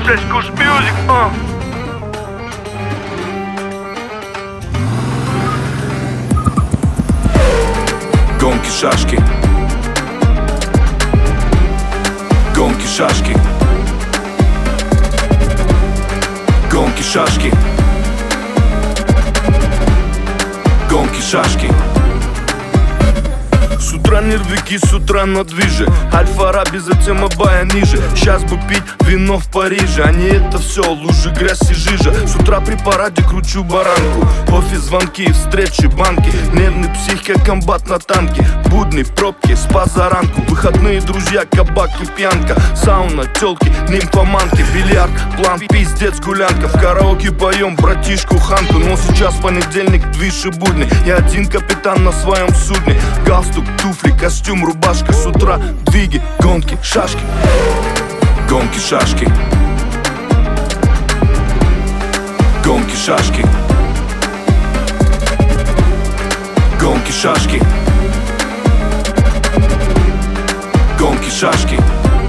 Здесь Куш Мьюзик, Гонки шашки. Гонки шашки. Гонки шашки. Гонки шашки. С утра нервики, с утра на движе. Аль-Фараби, затем Абая ниже. Сейчас бы пить вино в Париже, а не это все, лужи, грязь и жижа. С утра при параде кручу баранку. Офис, звонки, встречи, банки. Нервный психика, комбат на танке. Будни, пробки, спа за ранку. Выходные друзья, кабак и пьянка. Сауна, телки, нимфоманки. Бильярд, план, пиздец, гулянка. В караоке поем братишку Ханку. Но сейчас понедельник, движ и будни. Я один капитан на своем судне. Галстук, туфли, костюм, рубашка. С утра двиги, гонки, шашки. Гонки, шашки. Гонки, шашки. Гонки, шашки. Гонки, шашки.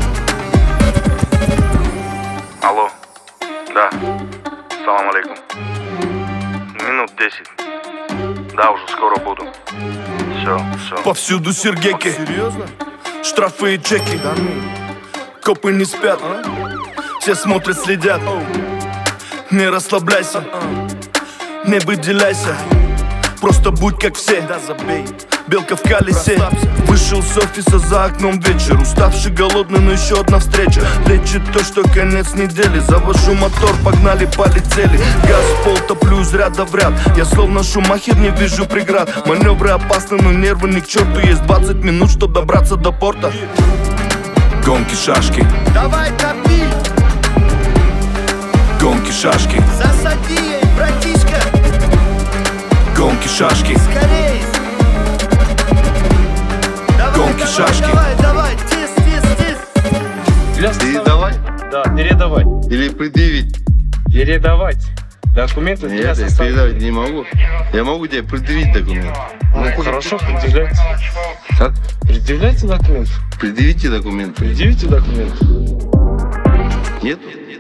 Алло, да, салам алейкум. Минут 10. Да, уже скоро буду. Все. Повсюду сергеки. Серьезно? Штрафы и чеки. Да ну. Копы не спят. Все смотрят, следят. Не расслабляйся, не выделяйся. Просто будь как все. Да забей. Белка в колесе. Вышел с офиса, за окном вечер. Уставший, голодный, но еще одна встреча. Лечит то, что конец недели. Завожу мотор, погнали, полетели. Газ в пол, топлю из ряда в ряд. Я словно Шумахер, не вижу преград. Маневры опасны, но нервы ни к черту. Есть 20 минут, чтоб добраться до порта. Гонки, шашки. Давай топи, Гонки, шашки. засади ей, братишка, Гонки, шашки. скорей. Давай, Гонки, давай, шашки. давай, тис. Передавать Да, передавать. или предъявить? Передавать. Документы для Нет, я составления. передавать не могу. Я могу тебе предъявить документ. Ну, хорошо, предъявляйте. Как? Предъявляйте документ. Предъявите документ. Предъявите документ. Нет?